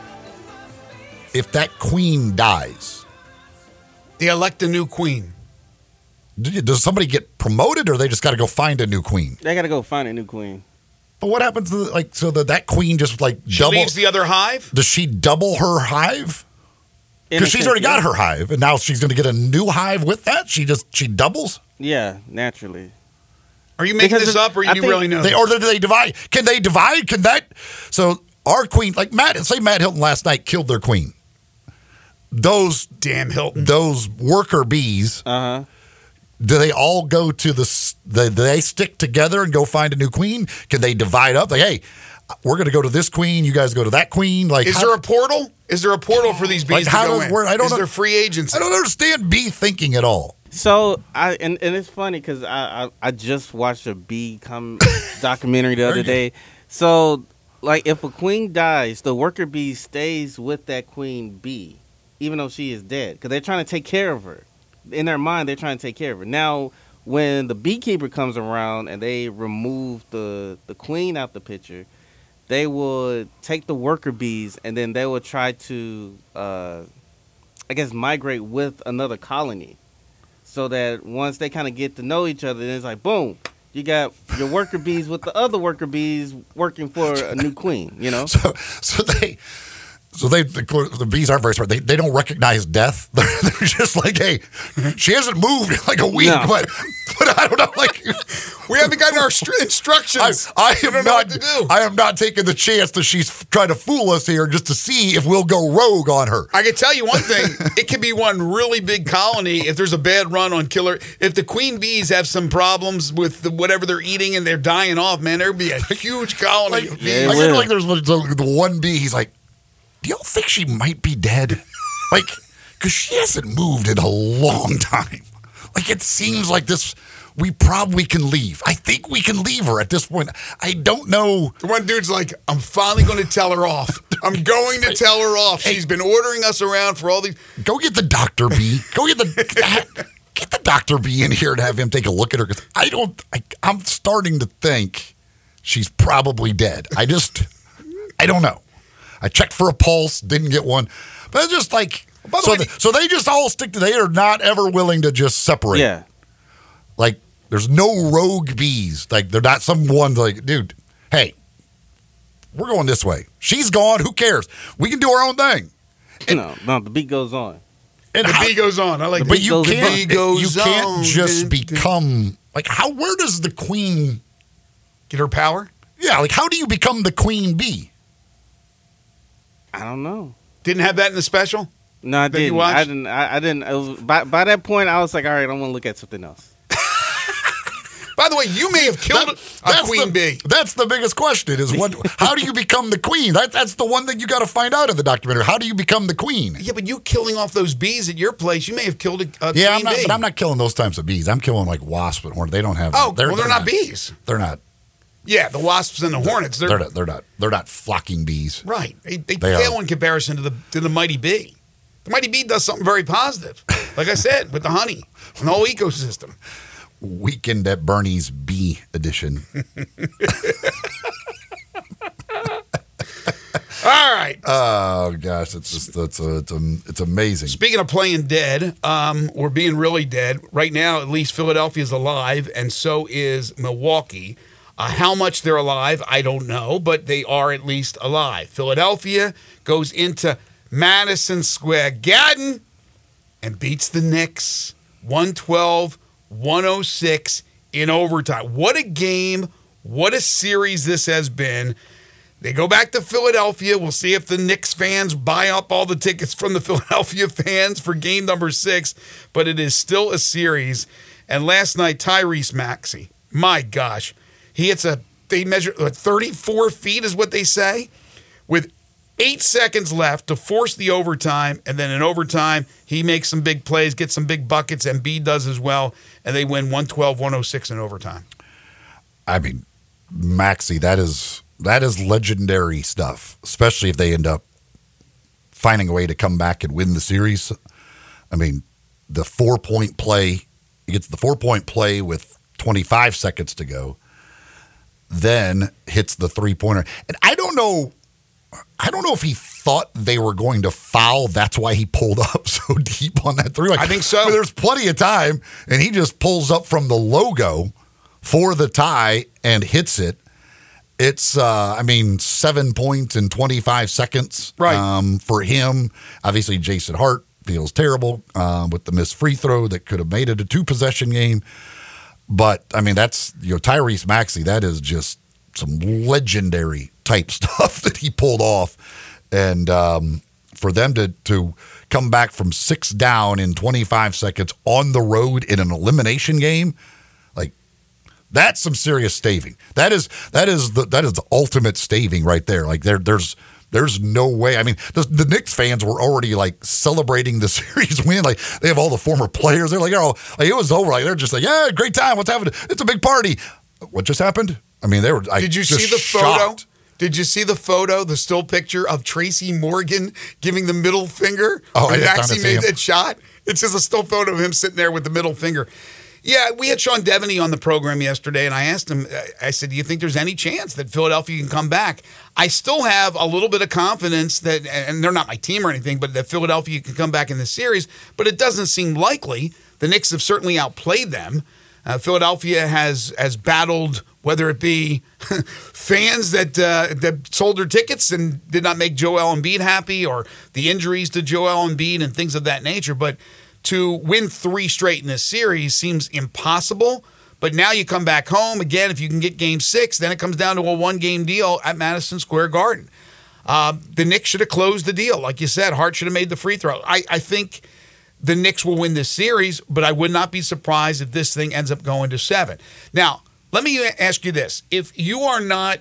if that queen dies? They elect a new queen. Do- Does somebody get promoted, or they just got to go find a new queen? They got to go find a new queen. But what happens to the, like so that that queen just like She double? leaves the other hive? Does she double her hive? In a Because she's sense, already got yeah. her hive, and now she's going to get a new hive with that. She just she doubles. Yeah, naturally. Are you making Because this it- up or I you think really know? They this? or do they divide? Can they divide? Can that? So our queen, like Matt, say Matt Hilton last night killed their queen. Those Damn Hilton. those worker bees, Uh huh. do they all go to the? s- the do they stick together and go find a new queen? Can they divide up? Like, hey, we're going to go to this queen. You guys go to that queen. Like, Is how- there a portal? Is there a portal for these bees Like, to how go does in? work? I don't Is know. there free agency? I don't understand bee thinking at all. So I and, and it's funny because I, I I just watched a bee come documentary the other day. So like if a queen dies, the worker bee stays with that queen bee, even though she is dead, because they're trying to take care of her. In their mind, they're trying to take care of her. Now, when the beekeeper comes around and they remove the the queen out the picture, they would take the worker bees and then they would try to, uh, I guess, migrate with another colony. So that once they kind of get to know each other, then it's like, boom, you got your worker bees with the other worker bees working for a new queen, you know? So, so they, so they, the, the bees aren't very smart. They, they don't recognize death. They're, they're just like, hey, she hasn't moved in like a week, No. but, but I don't know, like, We haven't gotten our str- instructions. I, I We am don't know not, what to do. I am not taking the chance that she's trying to fool us here just to see if we'll go rogue on her. I can tell you one thing. It could be one really big colony if there's a bad run on killer. If the queen bees have some problems with the, whatever they're eating and they're dying off, man, there'd be a huge colony. Like, of Yeah, bees. I it feel will. like there's the, the one bee. He's like, do y'all think she might be dead? Like, because she hasn't moved in a long time. Like, it seems like this. We probably can leave. I think we can leave her at this point. I don't know. The one dude's like, I'm finally going to tell her off. I'm going to tell her off. She's been ordering us around for all these. Go get the doctor bee. Go get the get the doctor bee in here to have him take a look at her. Because I don't. I, I'm starting to think she's probably dead. I just. I don't know. I checked for a pulse, didn't get one. But it's just like. By the so, way, th- so they just all stick to. They are not ever willing to just separate. Yeah. Like, there's no rogue bees. Like, they're not some ones like, dude, hey, we're going this way. She's gone. Who cares? We can do our own thing. no, no, the beat goes on. And The how- bee goes on. I like but that. you goes can't. Bee goes you can't on. just become like how. Where does the queen? Get her power. Yeah, like how do you become the queen bee? I don't know. Didn't have that in the special. No, I That you didn't. watched? I didn't. I, I didn't. It was, by by that point, I was like, all right, I'm gonna look at something else. By the way, you may have killed That- a that's queen the, bee. That's the biggest question: is what? How do you become the queen? That, that's the one thing you got to find out in the documentary. How do you become the queen? Yeah, but you killing off those bees at your place, you may have killed a, a Yeah, queen I'm not. bee. But I'm not killing those types of bees. I'm killing like wasps and hornets. They don't have. Oh, well, they're not bees. They're not. Yeah, the wasps and the hornets. They're, They're not. They're not. They're not flocking bees. right. They, they, They pale are. in comparison to the to the mighty bee. The mighty bee does something very positive. Like I said, with the honey and the whole ecosystem. Weekend at Bernie's Bee edition. All right. Oh gosh, it's just it's a, it's, a, it's amazing. Speaking of playing dead, um, or being really dead, right now at least Philadelphia is alive, and so is Milwaukee. Uh, how much they're alive, I don't know, but they are at least alive. Philadelphia goes into Madison Square Garden and beats the Knicks one twelve one oh six in overtime. What a game. What a series this has been. They go back to Philadelphia. We'll see if the Knicks fans buy up all the tickets from the Philadelphia fans for game number six, but it is still a series. And last night, Tyrese Maxey, my gosh, he hits a, they measure uh, thirty-four feet is what they say, with eight seconds left to force the overtime. And then in overtime, he makes some big plays, gets some big buckets, and B does as well. And they win one twelve one oh six in overtime. I mean, Maxey, that is that is legendary stuff, especially if they end up finding a way to come back and win the series. I mean, the four-point play, he gets the four-point play with twenty-five seconds to go, then hits the three-pointer. And I don't know, I don't know if he thought they were going to foul. That's why he pulled up so deep on that three. Like, I think so. mean, there's plenty of time, and he just pulls up from the logo for the tie and hits it. It's, uh, I mean, seven points in twenty-five seconds Right. um, for him. Obviously, Jason Hart feels terrible uh, with the missed free throw that could have made it a two-possession game. But, I mean, that's, you know, Tyrese Maxey, that is just some legendary type stuff that he pulled off. And um, for them to, to come back from six down in twenty-five seconds on the road in an elimination game, like, that's some serious staving. That is that is the that is the ultimate staving right there. Like there there's there's no way. I mean, the, the Knicks fans were already like celebrating the series win. Like they have all the former players. They're like, oh, like, it was over. Like they're just like, yeah, great time. What's happening? It's a big party. What just happened? I mean, they were. I Did you just see the shocked. photo? Did you see the photo, the still picture of Tracy Morgan giving the middle finger? Oh, I when didn't Maxey see made him. that shot. It's just a still photo of him sitting there with the middle finger. Yeah, we had Sean Devaney on the program yesterday, and I asked him, I said, do you think there's any chance that Philadelphia can come back? I still have a little bit of confidence that, and they're not my team or anything, but that Philadelphia can come back in the series, but it doesn't seem likely. The Knicks have certainly outplayed them. Uh, Philadelphia has has battled, whether it be fans that uh, that sold their tickets and did not make Joel Embiid happy, or the injuries to Joel Embiid and things of that nature. But to win three straight in this series seems impossible. But now you come back home again. If you can get Game Six, then it comes down to a one-game deal at Madison Square Garden. Uh, the Knicks should have closed the deal, like you said. Hart should have made the free throw. I, I think the Knicks will win this series, but I would not be surprised if this thing ends up going to seven. Now, let me ask you this: if you are not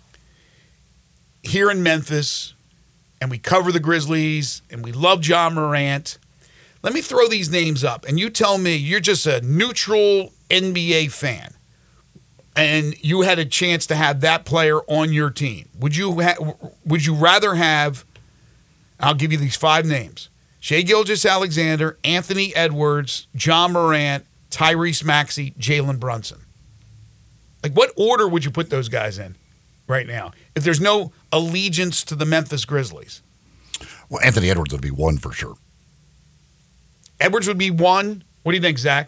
here in Memphis, and we cover the Grizzlies, and we love Ja Morant, let me throw these names up, and you tell me you're just a neutral N B A fan, and you had a chance to have that player on your team. Would you ha- would you rather have, I'll give you these five names: Shai Gilgeous-Alexander, Anthony Edwards, Ja Morant, Tyrese Maxey, Jalen Brunson? Like, what order would you put those guys in right now if there's no allegiance to the Memphis Grizzlies? Well, Anthony Edwards would be one for sure. Edwards would be one. What do you think, Zach?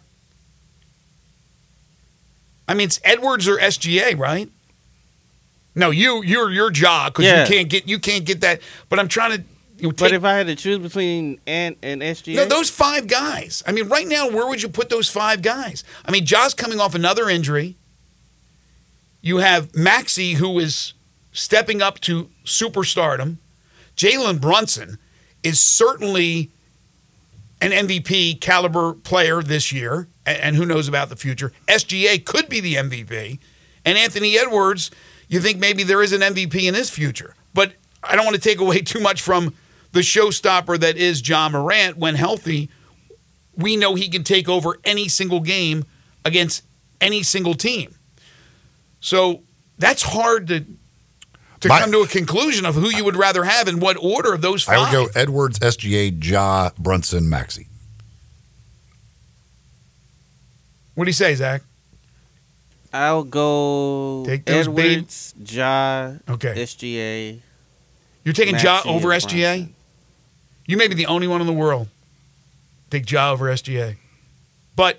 I mean, it's Edwards or S G A, right? No, you, you're your job because Yeah. you can't get you can't get that. But I'm trying to. You know, But take, if I had to choose between Ant and S G A, no, those five guys. I mean, right now, where would you put those five guys? I mean, Ja's coming off another injury. You have Maxey, who is stepping up to superstardom. Jalen Brunson is certainly an M V P caliber player this year, and, and who knows about the future. S G A could be the M V P, and Anthony Edwards, you think maybe there is an M V P in his future. But I don't want to take away too much from the showstopper that is Ja Morant. When healthy, we know he can take over any single game against any single team. So that's hard to to My- come to a conclusion of who you would rather have in what order of those five. I would go Edwards, S G A, Ja, Brunson, Maxey. What do you say, Zach? I'll go Take those, babe. Edwards, Ja, Okay. S G A. You're taking Ja Maxey over and S G A? Brunson. You may be the only one in the world. Take Ja over S G A. But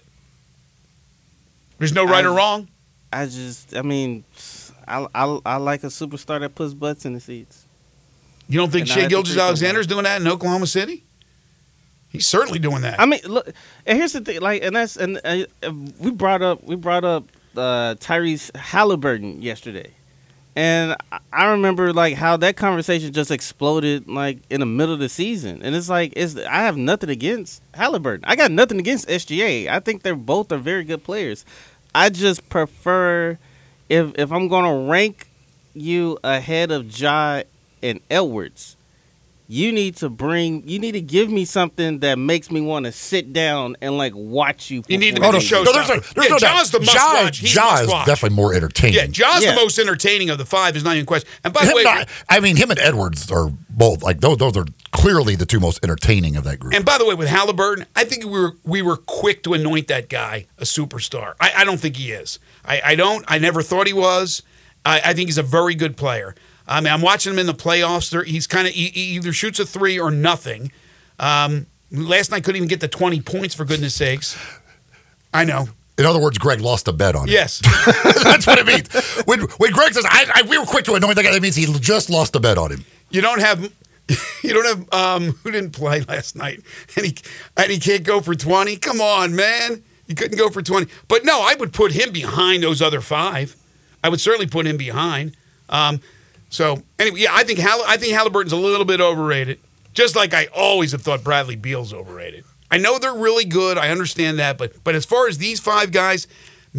there's no right I- or wrong. I just, I mean, I, I, I like a superstar that puts butts in the seats. You don't think And I Shai had to Gilgeous-Alexander's doing that in Oklahoma City? He's certainly doing that. I mean, look, and here's the thing, like, and that's, and uh, we brought up, we brought up uh, Tyrese Halliburton yesterday, and I- I remember like how that conversation just exploded like in the middle of the season, and it's like, it's I have nothing against Halliburton, I got nothing against S G A. I think they're both are very good players. I just prefer if if I'm gonna rank you ahead of Ja and Edwards, you need to bring, you need to give me something that makes me want to sit down and like watch you. You need to perform. be the show. No, there's, no, there's Yeah, no doubt. Ja's the Ja, must-watch. He's Ja is must-watch. definitely more entertaining. Yeah, Ja's Yeah. the most entertaining of the five. There's not even a question. And by the Him way, not- I mean, him and Edwards are both like those. Those are clearly the two most entertaining of that group. and by the way, with Halliburton, I think we were we were quick to anoint that guy a superstar. I, I don't think he is. I, I don't. I never thought he was. I, I think he's a very good player. I mean, I'm watching him in the playoffs. There- He's kind of he, he either shoots a three or nothing. Um, last night couldn't even get to twenty points, for goodness sakes. I know. In other words, Greg lost a bet on it. Yes. That's what it means. When when Greg says, I, I, we were quick to anoint that guy, that means he just lost a bet on him. You don't have you don't have um who didn't play last night and he and he can't go for twenty. Come on, man. He couldn't go for twenty. But no, I would put him behind those other five. I would certainly put him behind. Um so anyway, yeah, I think Hall- I think Halliburton's a little bit overrated. Just like I always have thought Bradley Beal's overrated. I know they're really good. I understand that, but but as far as these five guys,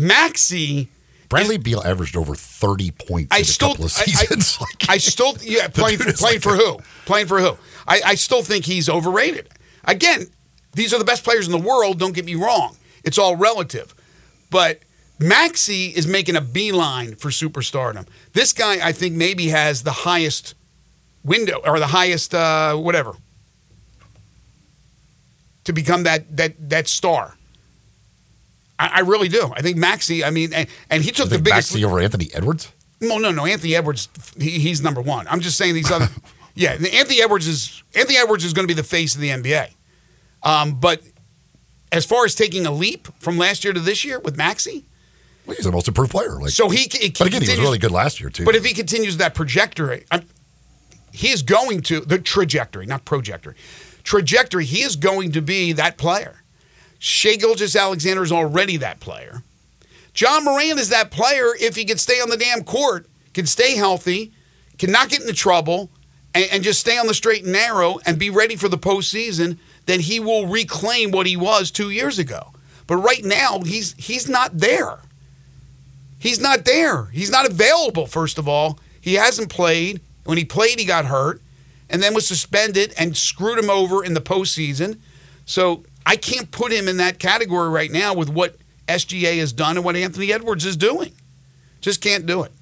Maxey Bradley Beal averaged over thirty points I in a still, couple of I- I- seasons. Like, I, still, yeah, playing, dude for, is playing like for a- who? Playing for who? I, I still think he's overrated. Again, these are the best players in the world. Don't get me wrong. It's all relative. But Maxey is making a beeline for superstardom. This guy, I think, maybe has the highest window or the highest uh, whatever to become that that that star. I, I really do. I think Maxey. I mean, and, and he took you the think biggest. Maxey over Anthony Edwards? No, no, no. Anthony Edwards, he, he's number one. I'm just saying these other. Yeah, Anthony Edwards is Anthony Edwards is going to be the face of the N B A. Um, but as far as taking a leap from last year to this year with Maxey. Well, he's the most improved player. Like, So he, he but again, he was really good last year too. But if he continues that trajectory, I'm, he is going to the trajectory, not projectory, trajectory. He is going to be that player. Shai Gilgeous-Alexander is already that player. John Moran is that player if he can stay on the damn court, can stay healthy, can not get into trouble, and, and just stay on the straight and narrow and be ready for the postseason. Then he will reclaim what he was two years ago. But right now, he's he's not there. He's not there. He's not available, first of all. He hasn't played. When he played, he got hurt and then was suspended and screwed him over in the postseason. So I can't put him in that category right now with what S G A has done and what Anthony Edwards is doing. Just can't do it.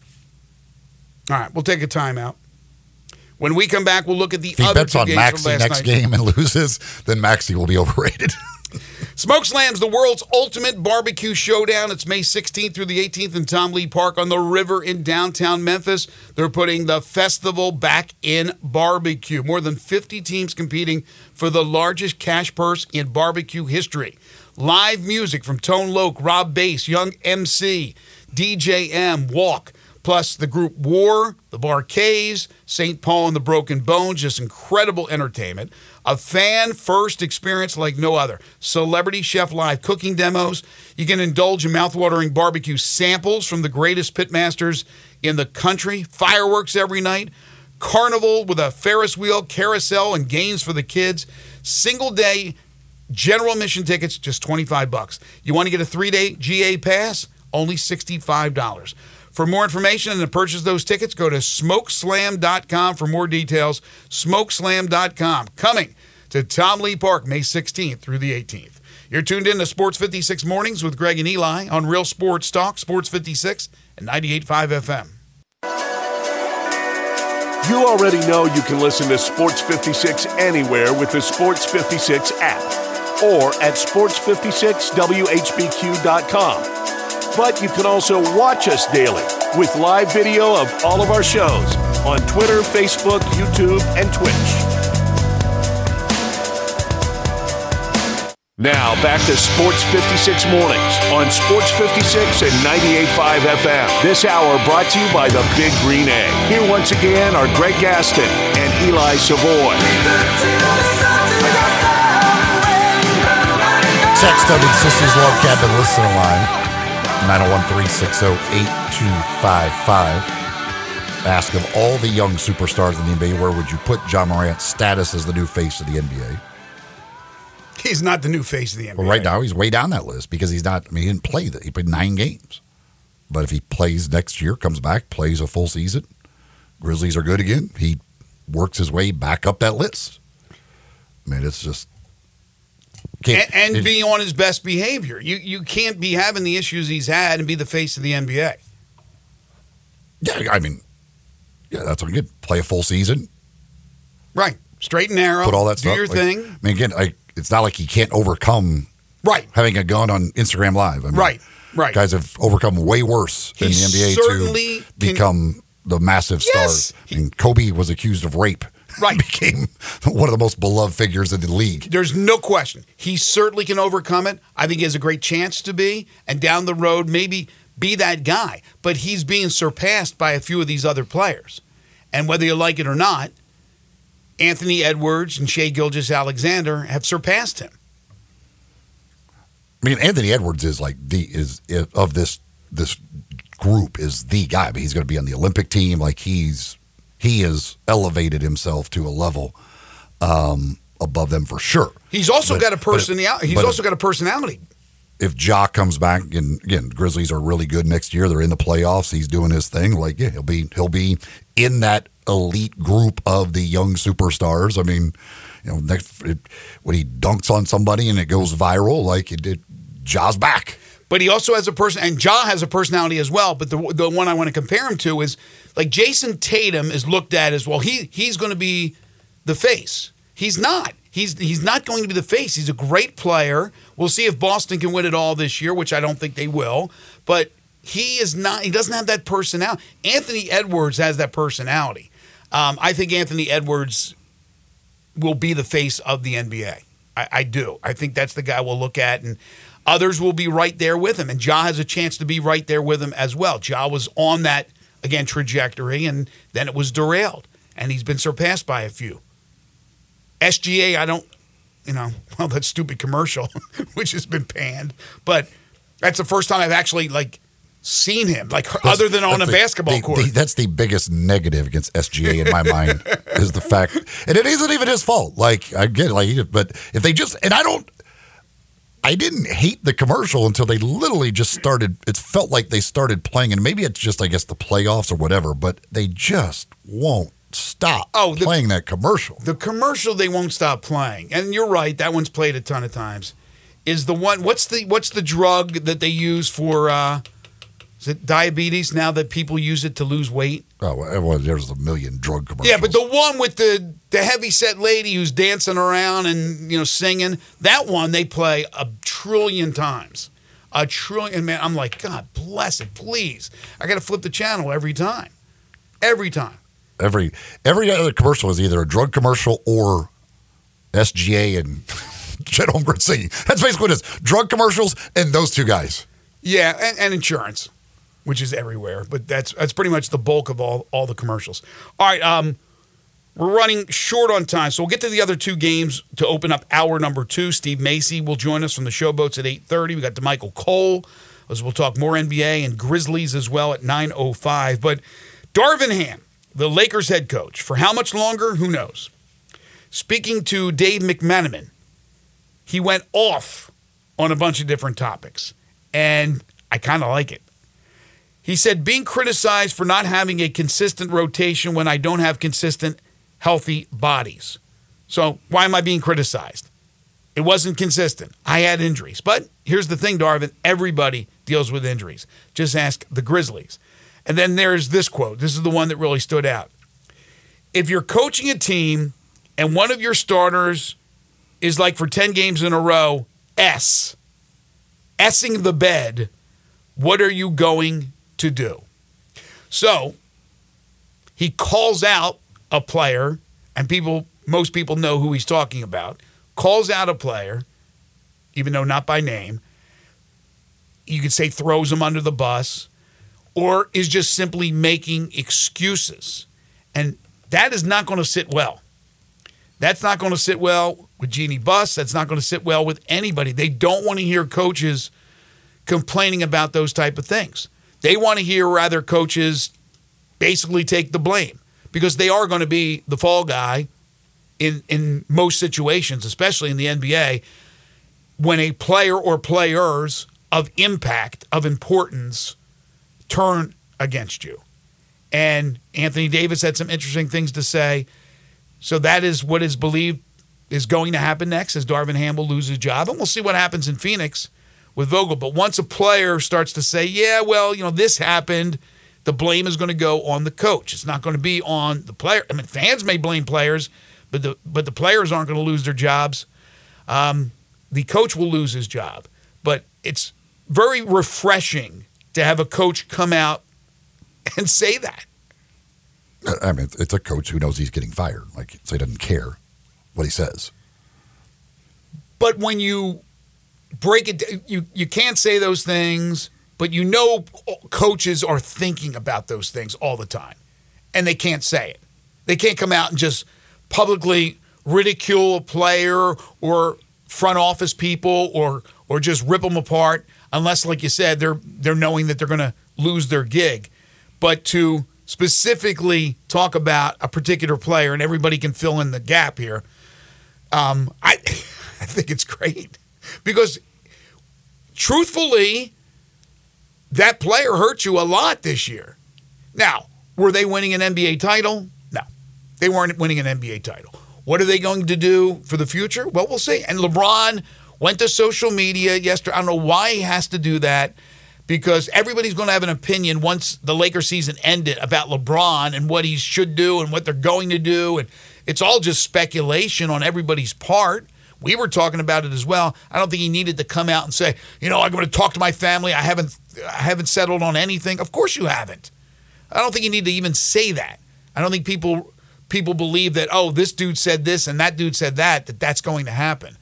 All right, we'll take a timeout. When we come back, we'll look at the if he other bets two on games Maxey from last next night. game and loses, then Maxey will be overrated. Smoke Slam's the world's ultimate barbecue showdown. It's May sixteenth through the eighteenth in Tom Lee Park on the river in downtown Memphis. They're putting the festival back in barbecue. More than fifty teams competing for the largest cash purse in barbecue history. Live music from Tone Loc, Rob Bass, Young M C, D J M, Walk, plus the group War, the Bar-Kays, Saint Paul and the Broken Bones. Just incredible entertainment. A fan-first experience like no other. Celebrity Chef Live cooking demos. You can indulge in mouthwatering barbecue samples from the greatest pitmasters in the country. Fireworks every night. Carnival with a Ferris wheel, carousel, and games for the kids. Single-day general admission tickets, just twenty-five bucks. You want to get a three-day G A pass? Only sixty-five dollars. For more information and to purchase those tickets, go to smokeslam dot com for more details. smokeslam dot com. Coming to Tom Lee Park, May sixteenth through the eighteenth. You're tuned in to Sports fifty-six Mornings with Greg and Eli on Real Sports Talk, Sports fifty-six and ninety-eight point five F M. You already know you can listen to Sports fifty-six anywhere with the Sports fifty-six app or at sports fifty-six W H B Q dot com. But you can also watch us daily with live video of all of our shows on Twitter, Facebook, YouTube, and Twitch. Now back to Sports fifty-six Mornings on Sports fifty-six and ninety-eight point five F M. This hour brought to you by the Big Green Egg. Here once again are Greg Gaston and Eli Savoy. Text of the Sisters Love Cabin listener line. nine oh one, three six oh, eight two five five. Ask of all the young superstars in the N B A, where would you put John Morant's status as the new face of the N B A? He's not the new face of the N B A. Well, right now, he's way down that list because he's not, I mean, he didn't play that. He played nine games. But if he plays next year, comes back, plays a full season, Grizzlies are good again, he works his way back up that list. I mean, it's just. And, and it, be on his best behavior. You you can't be having the issues he's had and be the face of the N B A. Yeah, I mean, yeah, that's what we get. Play a full season. Right. Straight and narrow. Put all that do stuff. your like, thing. I mean, again, I, it's not like he can't overcome Right. having a gun on Instagram Live. I mean, Right. Right. Guys have overcome way worse He in the N B A certainly to can- become the massive Yes. stars. And Kobe was accused of rape. Right. Became one of the most beloved figures in the league. There's no question. He certainly can overcome it. I think he has a great chance to be. And down the road, maybe be that guy. But he's being surpassed by a few of these other players. And whether you like it or not, Anthony Edwards and Shai Gilgeous-Alexander have surpassed him. I mean, Anthony Edwards is like the is of this this group is the guy. I mean, he's going to be on the Olympic team. Like he's he has elevated himself to a level um, above them for sure. He's also But- got a but- personality. He's but also got a personality. If Ja comes back, and again, Grizzlies are really good next year. They're in the playoffs. He's doing his thing. Like, yeah, he'll be he'll be in that elite group of the young superstars. I mean, you know, next it, when he dunks on somebody and it goes viral, like it did, Ja's back. But he also has a person, and Ja has a personality as well. But the the one I want to compare him to is like Jason Tatum is looked at as well. He he's going to be the face. He's not. He's he's not going to be the face. He's a great player. We'll see if Boston can win it all this year, which I don't think they will. But he is not. He doesn't have that personality. Anthony Edwards has that personality. Um, I think Anthony Edwards will be the face of the N B A. I, I do. I think that's the guy we'll look at, and others will be right there with him. And Ja has a chance to be right there with him as well. Ja was on that, again, trajectory, and then it was derailed, and he's been surpassed by a few. S G A, I don't, you know, well, that stupid commercial, which has been panned, but that's the first time I've actually, like, seen him, like, that's, other than on a the, basketball the, court. The, that's the biggest negative against S G A in my mind is the fact, and it isn't even his fault. Like, I get it, like, but if they just, and I don't, I didn't hate the commercial until they literally just started, it felt like they started playing, and maybe it's just, I guess, the playoffs or whatever, but they just won't stop oh, the, playing that commercial. The commercial they won't stop playing, and you're right, that one's played a ton of times, is the one, what's the what's the drug that they use for, uh, is it diabetes now that people use it to lose weight? Oh, well, there's a million drug commercials. Yeah, but the one with the, the heavy-set lady who's dancing around and, you know, singing, that one they play a trillion times. A trillion, man, I'm like, God bless it, please. I got to flip the channel every time. Every time. Every every other commercial is either a drug commercial or S G A and Chet Holmgren singing. That's basically what it is. Drug commercials and those two guys. Yeah, and, and insurance, which is everywhere. But that's that's pretty much the bulk of all, all the commercials. All right, um, we're running short on time, so we'll get to the other two games to open up hour number two. Steve Macy will join us from the Showboats at eight thirty. We got DeMichael Cole, as we'll talk more N B A and Grizzlies as well at nine oh five. But Darvin Ham, the Lakers head coach, for how much longer, who knows? Speaking to Dave McMenamin, he went off on a bunch of different topics, and I kind of like it. He said, being criticized for not having a consistent rotation when I don't have consistent, healthy bodies. So why am I being criticized? It wasn't consistent. I had injuries. But here's the thing, Darvin, everybody deals with injuries. Just ask the Grizzlies. And then there's this quote. This is the one that really stood out. If you're coaching a team and one of your starters is like for ten games in a row, S, S-ing the bed, what are you going to do? So he calls out a player, and people, most people know who he's talking about, calls out a player, even though not by name. You could say throws him under the bus, or is just simply making excuses. And that is not going to sit well. That's not going to sit well with Jeannie Buss. That's not going to sit well with anybody. They don't want to hear coaches complaining about those type of things. They want to hear rather coaches basically take the blame, because they are going to be the fall guy in, in most situations, especially in the N B A, when a player or players of impact, of importance, turn against you. And Anthony Davis had some interesting things to say. So that is what is believed is going to happen next, as Darvin Ham will lose his job. And we'll see what happens in Phoenix with Vogel. But once a player starts to say, yeah, well, you know, this happened, the blame is going to go on the coach. It's not going to be on the player. I mean, fans may blame players, but the but the players aren't going to lose their jobs. Um, the coach will lose his job. But it's very refreshing to have a coach come out and say that. I mean, it's a coach who knows he's getting fired. Like, so he doesn't care what he says. But when you break it, you you can't say those things, but you know coaches are thinking about those things all the time, and they can't say it. They can't come out and just publicly ridicule a player or front office people or or just rip them apart, unless, like you said, they're they're knowing that they're going to lose their gig. But to specifically talk about a particular player, and everybody can fill in the gap here, um, I I think it's great. Because truthfully, that player hurt you a lot this year. Now, were they winning an N B A title? No. They weren't winning an N B A title. What are they going to do for the future? Well, we'll see. And LeBron went to social media yesterday. I don't know why he has to do that, because everybody's going to have an opinion once the Lakers season ended about LeBron and what he should do and what they're going to do. And it's all just speculation on everybody's part. We were talking about it as well. I don't think he needed to come out and say, you know, I'm going to talk to my family. I haven't I haven't settled on anything. Of course you haven't. I don't think you need to even say that. I don't think people people believe that, oh, this dude said this and that dude said that, that that's going to happen.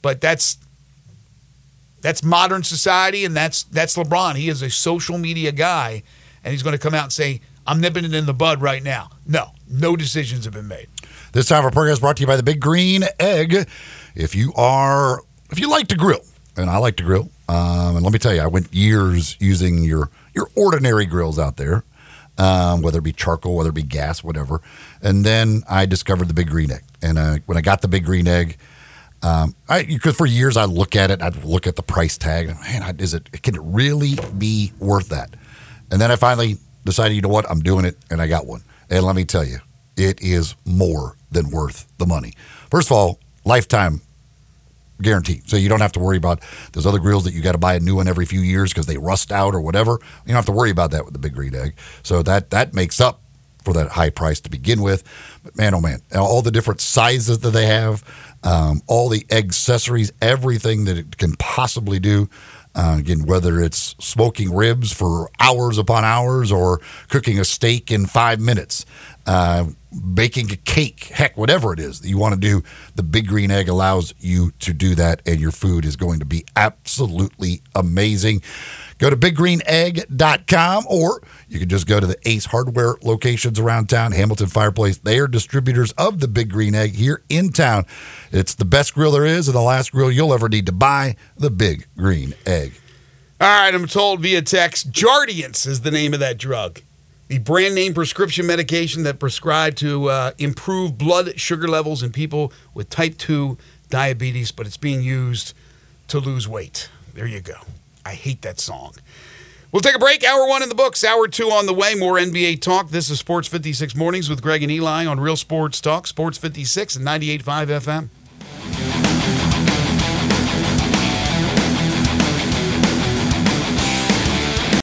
but that's that's modern society, and that's that's LeBron. He is a social media guy, and he's going to come out and say, I'm nipping it in the bud right now. No, no decisions have been made. This time of our program is brought to you by the Big Green Egg. If you are, if you like to grill, and I like to grill, um, and let me tell you, I went years using your your ordinary grills out there, um, whether it be charcoal, whether it be gas, whatever. And then I discovered the Big Green Egg. And uh, when I got the Big Green Egg, um, I because for years I look at it, I'd look at the price tag, and man, I, is it can it really be worth that? And then I finally decided, you know what, I'm doing it, and I got one. And let me tell you, it is more than worth the money. First of all, lifetime guarantee. So you don't have to worry about those other grills that you got to buy a new one every few years because they rust out or whatever. You don't have to worry about that with the Big Green Egg. So that that makes up for that high price to begin with. But man, oh man, all the different sizes that they have, um, all the egg accessories, everything that it can possibly do. Uh, again, whether it's smoking ribs for hours upon hours or cooking a steak in five minutes, uh, baking a cake, heck, whatever it is that you want to do, the Big Green Egg allows you to do that, and your food is going to be absolutely amazing. Go to big green egg dot com, or you can just go to the Ace Hardware locations around town, Hamilton Fireplace. They are distributors of the Big Green Egg here in town. It's the best grill there is and the last grill you'll ever need to buy, the Big Green Egg. All right, I'm told via text, Jardiance is the name of that drug. The brand name prescription medication that prescribed to uh, improve blood sugar levels in people with type two diabetes, but it's being used to lose weight. There you go. I hate that song. We'll take a break. Hour one in the books. Hour two on the way. More N B A talk. This is Sports fifty-six Mornings with Greg and Eli on Real Sports Talk. Sports fifty-six and ninety-eight point five F M.